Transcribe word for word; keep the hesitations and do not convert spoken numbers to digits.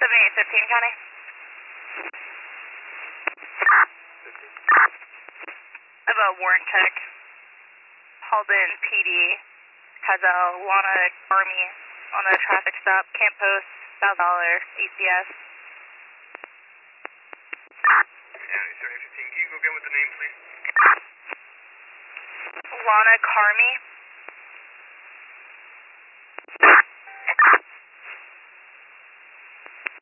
seventy-eight fifteen, County. I have a warrant check. Halden P D has a Lana Army on a traffic stop. Camp Post, South Dollar, A C S. County seventy-eight fifteen, can you go again with the name, please? Lana Carmi.